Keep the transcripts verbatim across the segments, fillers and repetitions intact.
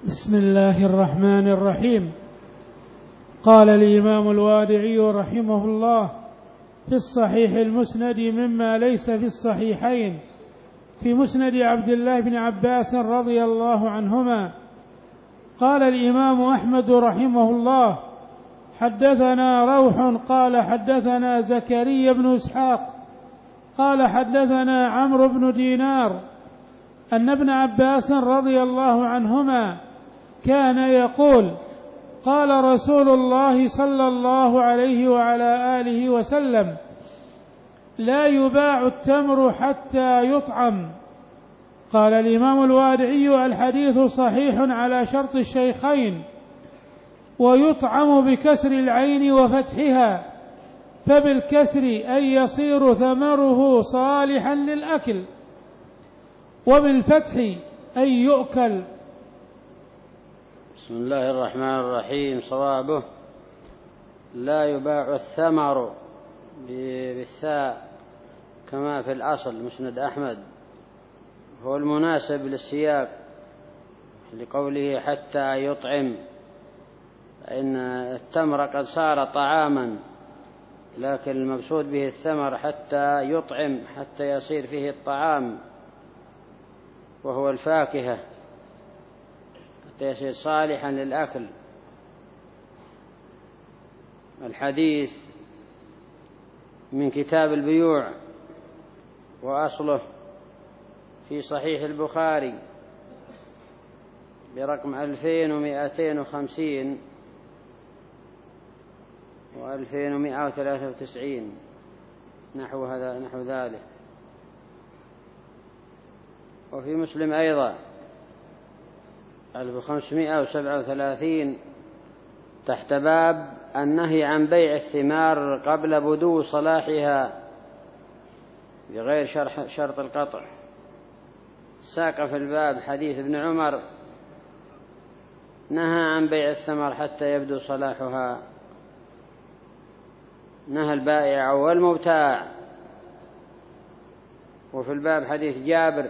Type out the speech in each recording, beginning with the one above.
بسم الله الرحمن الرحيم. قال الإمام الوادعي رحمه الله في الصحيح المسند مما ليس في الصحيحين في مسند عبد الله بن عباس رضي الله عنهما. قال الإمام أحمد رحمه الله حدثنا روح قال حدثنا زكريا بن إسحاق قال حدثنا عمرو بن دينار أن ابن عباس رضي الله عنهما كان يقول قال رسول الله صلى الله عليه وعلى آله وسلم لا يباع التمر حتى يطعم. قال الإمام الوادعي الحديث صحيح على شرط الشيخين، ويطعم بكسر العين وفتحها، فبالكسر أن يصير ثمره صالحا للأكل، وبالفتح أن يؤكل. بسم الله الرحمن الرحيم. صوابه لا يباع الثمر بالثاء كما في الأصل مسند أحمد، هو المناسب للسياق لقوله حتى يطعم، فإن التمر قد صار طعاما، لكن المقصود به الثمر حتى يطعم، حتى يصير فيه الطعام وهو الفاكهة، حتى يصير صالحا للأكل. الحديث من كتاب البيوع، وأصله في صحيح البخاري برقم ألفين ومائتين وخمسين وألفين ومائة وثلاثة وتسعين نحو هذا نحو ذلك. وفي مسلم أيضا ألف وخمسمائة وسبعة وثلاثين تحت باب النهي عن بيع الثمار قبل بدو صلاحها بغير شرط القطع. ساق في الباب حديث ابن عمر نهى عن بيع الثمر حتى يبدو صلاحها، نهى البائع والمبتاع. وفي الباب حديث جابر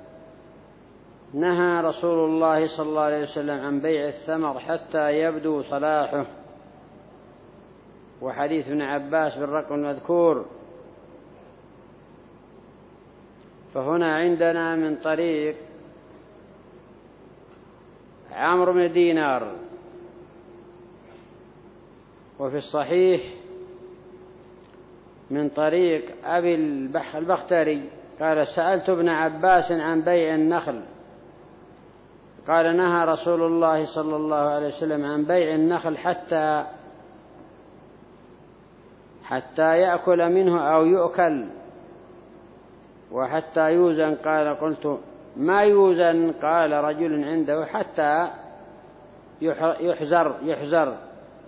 نهى رسول الله صلى الله عليه وسلم عن بيع الثمر حتى يبدو صلاحه. وحديث ابن عباس بالرقم المذكور. فهنا عندنا من طريق عمرو بن دينار، وفي الصحيح من طريق أبي البختري قال سألت ابن عباس عن بيع النخل، قال نهى رسول الله صلى الله عليه وسلم عن بيع النخل حتى حتى يأكل منه أو يؤكل، وحتى يوزن. قال قلت ما يوزن؟ قال رجل عنده حتى يحزر يحزر.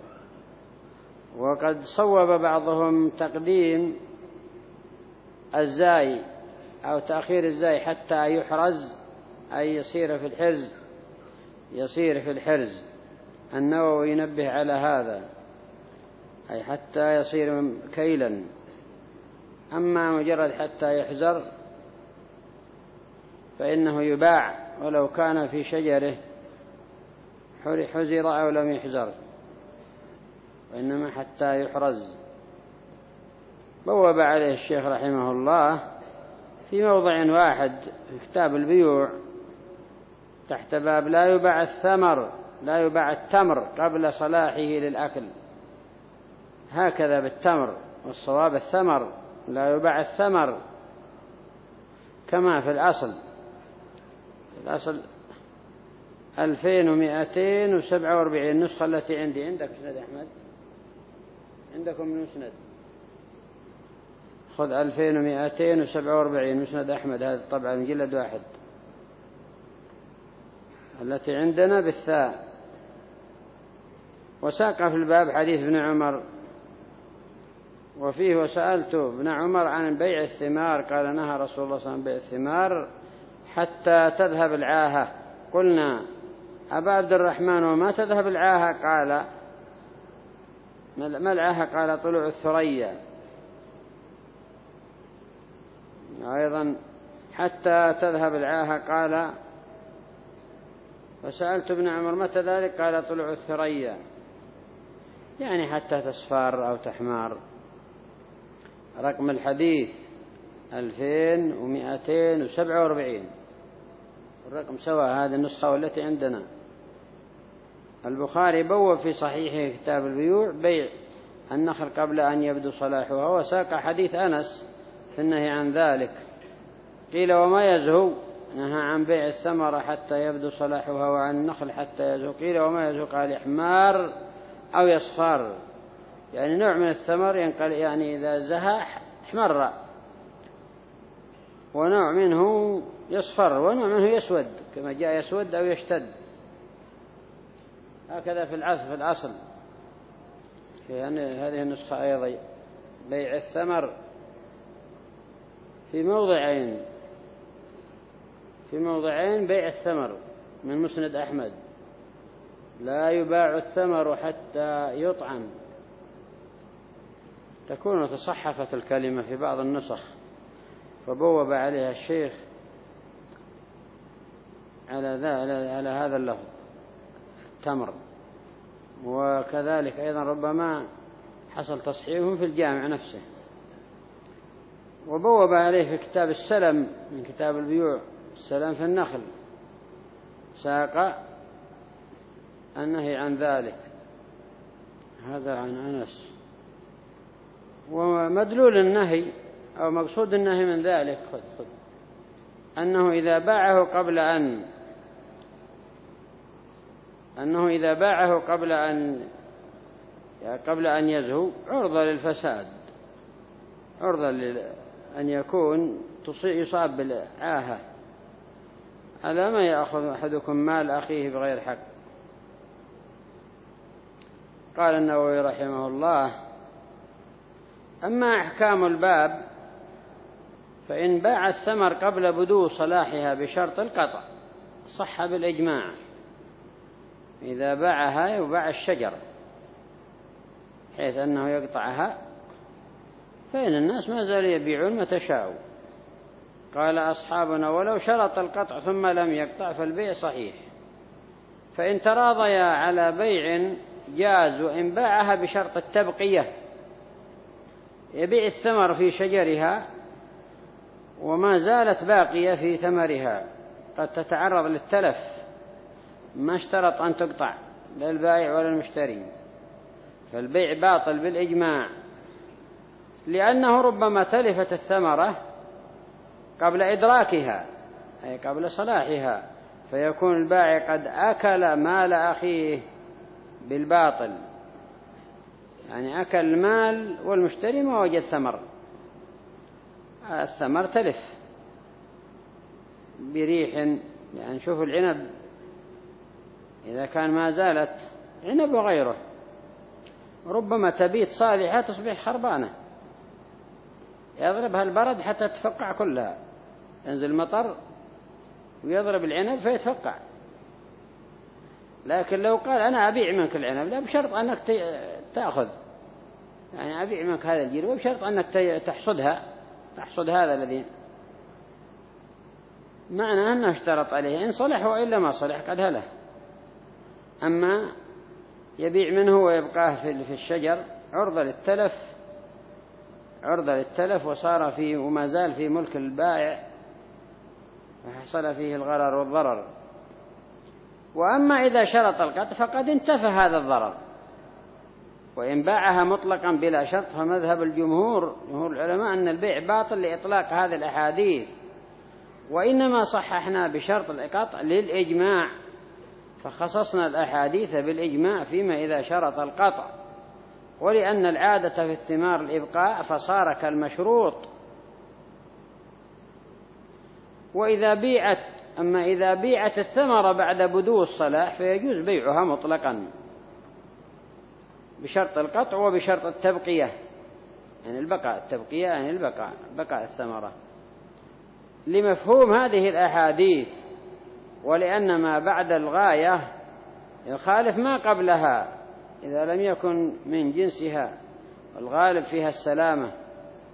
وقد صوب بعضهم تقديم الزاي أو تأخير الزاي حتى يحرز، أي يصير في الحرز يصير في الحرز. النووي ينبه على هذا، أي حتى يصير كيلا. أما مجرد حتى يحزر فإنه يباع ولو كان في شجره حزر أو لم يحزر، وإنما حتى يحرز. بوب عليه الشيخ رحمه الله في موضع واحد في كتاب البيوع تحت باب لا يباع الثمر لا يباع التمر قبل صلاحه للأكل، هكذا بالتمر، والصواب الثمر، لا يباع الثمر كما في الأصل. في الأصل ألفين ومائتين وسبعة وأربعين النسخة التي عندي. عندك مسند أحمد؟ عندكم مسند؟ خذ ألفين ومائتين وسبعة وأربعين مسند أحمد، هذا طبعا مجلد واحد. التي عندنا بالثاء. وساق في الباب حديث ابن عمر، وفيه وسألت ابن عمر عن بيع الثمار، قال نهى رسول الله صلى الله عليه وسلم بيع الثمار حتى تذهب العاهة. قلنا أبا عبد الرحمن وما تذهب العاهة؟ قال ما العاهة؟ قال طلوع الثريا. أيضا حتى تذهب العاهة قال فسألت ابن عمر متى ذلك؟ قال طلوع الثريا، يعني حتى تصفر أو تحمار. رقم الحديث ألفين ومئتين وسبعة وأربعين، الرقم سواء هذه النسخة والتي عندنا. البخاري بوّب في صحيحه كتاب البيوع بيع النخل قبل أن يبدو صلاحها، وساق حديث أنس في النهي عن ذلك. قيل وما يزهو؟ نهى عن بيع الثمرة حتى يبدو صلاحها وعن النخل حتى يزهو. قيل وما يزهو؟ قال يحمار أو يصفر، يعني نوع من الثمر ينقل، يعني إذا زهى احمر، ونوع منه يصفر، ونوع منه يسود، كما جاء يسود أو يشتد، هكذا في العصر في الأصل في هذه النسخة أيضا بيع الثمر في موضعين في موضعين بيع الثمر من مسند أحمد: لا يباع الثمر حتى يطعم. تكون تصحفت الكلمة في بعض النسخ فبوب عليها الشيخ على, على هذا اللفظ التمر، وكذلك أيضا ربما حصل تصحيحه في الجامع نفسه. وبوب عليه في كتاب السلم من كتاب البيوع، السلام في النخل، ساق النهي عن ذلك، هذا عن أنس. ومدلول النهي أو مقصود النهي من ذلك خذ خذ أنه إذا باعه قبل أن أنه إذا باعه قبل أن قبل أن يزهو عرضة للفساد، عرضة أن يكون يصاب بالعاهة، على ما يأخذ أحدكم مال أخيه بغير حق. قال النووي رحمه الله: أما أحكام الباب فإن باع الثمر قبل بدو صلاحها بشرط القطع صح بالإجماع. إذا باعها يباع الشجر حيث أنه يقطعها، فإن الناس ما زالوا يبيعون متى شاءوا. قال أصحابنا: ولو شرط القطع ثم لم يقطع فالبيع صحيح. فإن تراضيا على بيع جاز، وإن باعها بشرط التبقية، يبيع الثمر في شجرها وما زالت باقية في ثمرها، قد تتعرض للتلف، ما اشترط أن تقطع لا البائع ولا المشتري، فالبيع باطل بالإجماع، لأنه ربما تلفت الثمرة قبل إدراكها أي قبل صلاحها، فيكون البائع قد أكل مال أخيه بالباطل، يعني أكل المال والمشتري ما وجد ثمر، الثمر تلف بريح. يعني شوفوا العنب إذا كان ما زالت عنب وغيره ربما تبيت صالحة تصبح خربانة، يضربها البرد حتى تفقع كلها، ينزل مطر ويضرب العنب فيتفقع. لكن لو قال أنا أبيع منك العنب، لا بشرط أنك تأخذ، يعني أبيع منك هذا الجير وبشرط أنك تحصدها، تحصد هذا الذي معنى أنه اشترط عليه، إن صلح وإلا ما صلح قد هله. أما يبيع منه ويبقاه في الشجر عرضة للتلف، عرضة للتلف وصار فيه وما زال في ملك البائع وحصل فيه الغرر والضرر. وأما إذا شرط القطع فقد انتفى هذا الضرر. وإن باعها مطلقا بلا شرط فمذهب الجمهور جمهور العلماء أن البيع باطل لإطلاق هذه الأحاديث، وإنما صححنا بشرط القطع للإجماع، فخصصنا الأحاديث بالإجماع فيما إذا شرط القطع، ولأن العادة في الثمار الإبقاء فصار كالمشروط. وإذا بيعت أما إذا بيعت الثمرة بعد بدو الصلاح فيجوز بيعها مطلقا بشرط القطع وبشرط التبقية، يعني البقاء، التبقية يعني البقاء، بقاء الثمرة، لمفهوم هذه الأحاديث، ولأن ما بعد الغاية يخالف ما قبلها إذا لم يكن من جنسها، الغالب فيها السلامة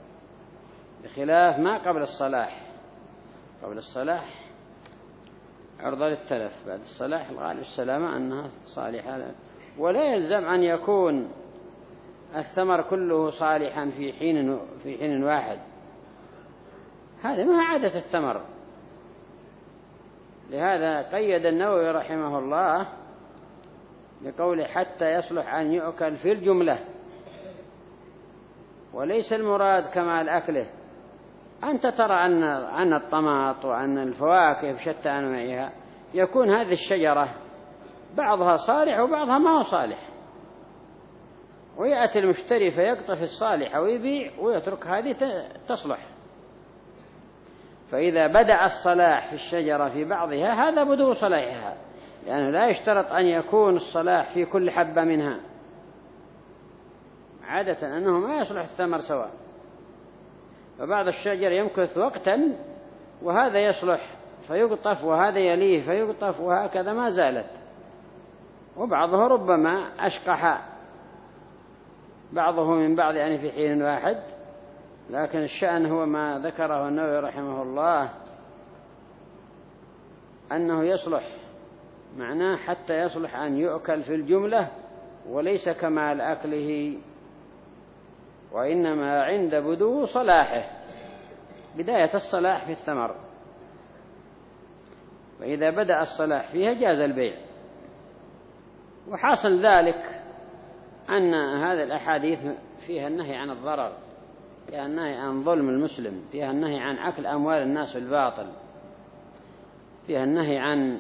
بخلاف ما قبل الصلاح. قبل الصلاح عرضة للتلف. بعد الصلاح الغالب السلامة أنها صالحة، ولا يلزم أن يكون الثمر كله صالحا في حين في حين واحد، هذا ما عادة الثمر. لهذا قيد النووي رحمه الله بقوله حتى يصلح أن يؤكل في الجملة، وليس المراد كمال أكله. أنت ترى أن أن الطماط وأن الفواكه بشتى أنواعها يكون هذه الشجرة بعضها صالح وبعضها ما هو صالح، ويأتي المشتري فيقطف الصالح ويبيع ويترك هذه تصلح. فإذا بدأ الصلاح في الشجرة في بعضها هذا بدو صلاحها، لأنه لا يشترط أن يكون الصلاح في كل حبة منها، عادة أنه ما يصلح الثمر سواء. فبعض الشجر يمكث وقتا وهذا يصلح فيقطف وهذا يليه فيقطف وهكذا ما زالت، وبعضه ربما أشقح بعضه من بعض يعني في حين واحد. لكن الشأن هو ما ذكره النووي رحمه الله أنه يصلح، معناه حتى يصلح أن يؤكل في الجملة، وليس كمال أكله، وإنما عند بدو صلاحه، بداية الصلاح في الثمر. فإذا بدأ الصلاح فيها جاز البيع. وحاصل ذلك أن هذه الأحاديث فيها النهي عن الضرر، فيها النهي عن ظلم المسلم، فيها النهي عن أكل أموال الناس بالباطل، فيها النهي عن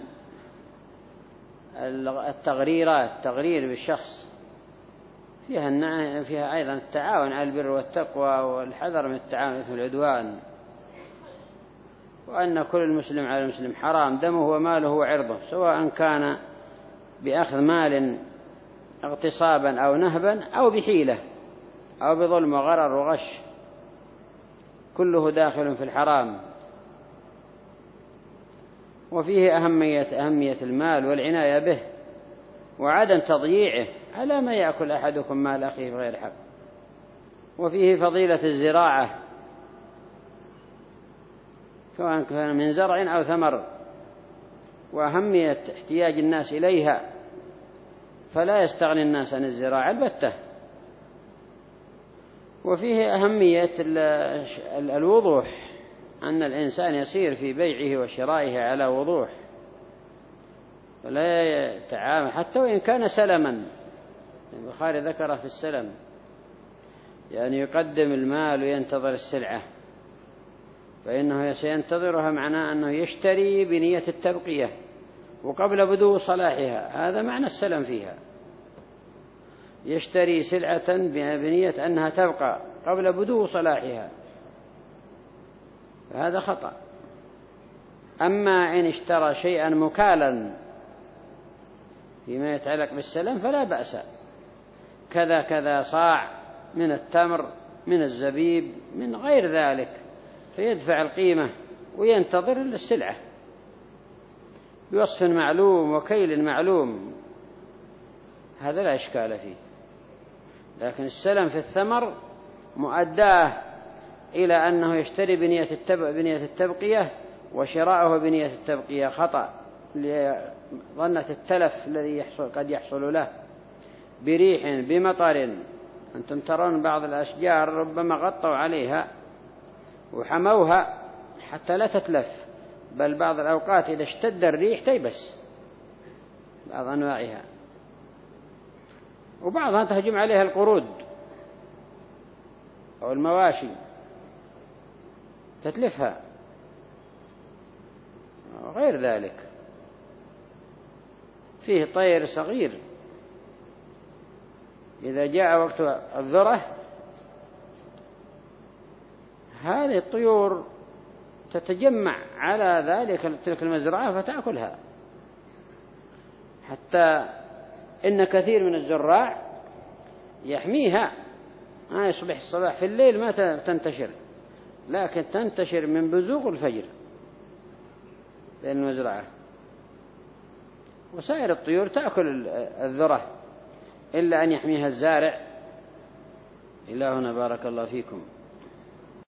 التغريرات، التغرير بالشخص، فيها النهي فيها أيضا التعاون على البر والتقوى والحذر من التعاون في العدوان، وأن كل المسلم على المسلم حرام دمه وماله وعرضه، سواء كان بأخذ مال اغتصابا أو نهبا أو بحيلة أو بظلم وغرر وغش، كله داخل في الحرام. وفيه أهمية أهمية المال والعناية به وعدم تضييعه على ما يأكل أحدكم مال أخيه بغير حق. وفيه فضيلة الزراعة سواء كان من زرع أو ثمر، وأهمية احتياج الناس إليها، فلا يستغني الناس عن الزراعة البتة. وفيه أهمية الوضوح، أن الإنسان يسير في بيعه وشرائه على وضوح، ولا يتعامل حتى وإن كان سلما. البخاري ذكر في السلم يعني يقدم المال وينتظر السلعة، فإنه سينتظرها، معناه أنه يشتري بنية التبقية وقبل بدو صلاحها، هذا معنى السلم فيها، يشتري سلعة بنية أنها تبقى قبل بدو صلاحها، فهذا خطأ. أما إن اشترى شيئا مكالا فيما يتعلق بالسلم فلا بأس، كذا كذا صاع من التمر من الزبيب من غير ذلك، فيدفع القيمة وينتظر السلعة بوصف معلوم وكيل معلوم، هذا لا إشكال فيه. لكن السلم في الثمر مؤداه إلى أنه يشتري بنية بنية التبقية وشراءه بنية التبقية خطأ، لظنة التلف الذي يحصل قد يحصل له بريح بمطر. أنتم ترون بعض الأشجار ربما غطوا عليها وحموها حتى لا تتلف، بل بعض الأوقات إذا اشتد الريح تيبس بعض أنواعها، وبعضها تهجم عليها القرود أو المواشي تتلفها وغير ذلك. فيه طير صغير إذا جاء وقت الذرة هذه الطيور تتجمع على ذلك تلك المزرعة فتأكلها، حتى إن كثير من الزراع يحميها، ما يصبح الصباح في الليل ما تنتشر، لكن تنتشر من بزوغ الفجر بين المزرعة، وسائر الطيور تأكل الذرة إلا أن يحميها الزارع. إلهنا بارك الله فيكم.